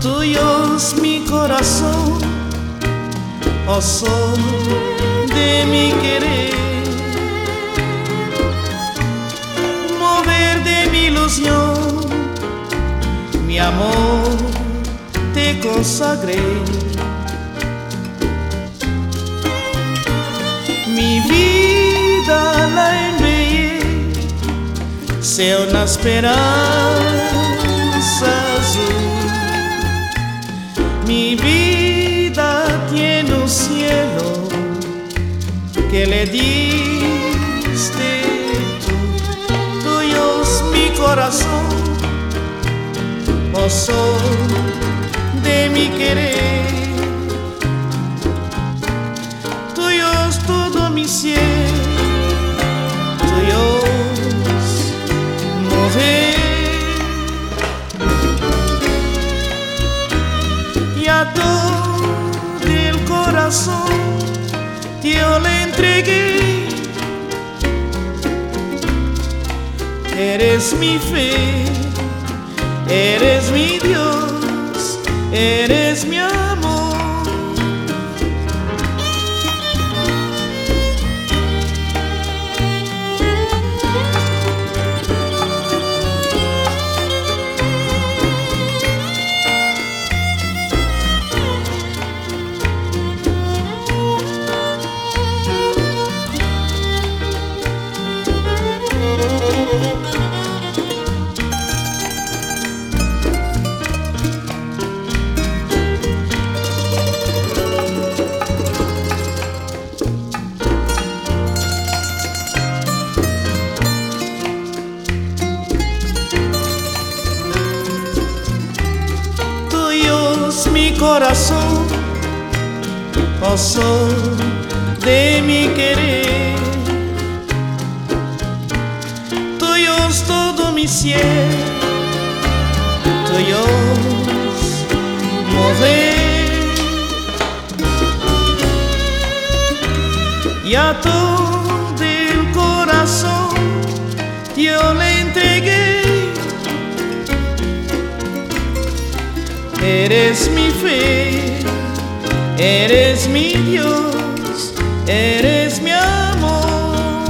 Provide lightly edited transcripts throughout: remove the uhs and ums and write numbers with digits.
Tuyo es mi corazón, oh sol de mi querer, mover de mi ilusión, mi amor te consagré. Mi vida la envié, sea una esperanza azul. Mi vida tiene un cielo que le diste tú. Tuyo es mi corazón, oh sol de mi querer. Tuyo es todo mi cielo, tuyo es mujer. Y a todo el corazón yo le entregué. Eres mi fe, eres mi Dios, eres mi amor. Mi corazón, oh sol de mi querer. Tuyo es todo mi cielo, tuyo es mover. Y a todo el corazón yo le entregué. Eres mi fe, eres mi Dios, eres mi amor.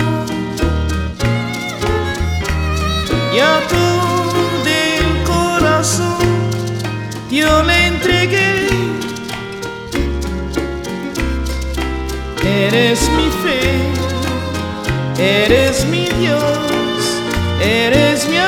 Y a todo el corazón yo le entregué. Eres mi fe, eres mi Dios, eres mi amor.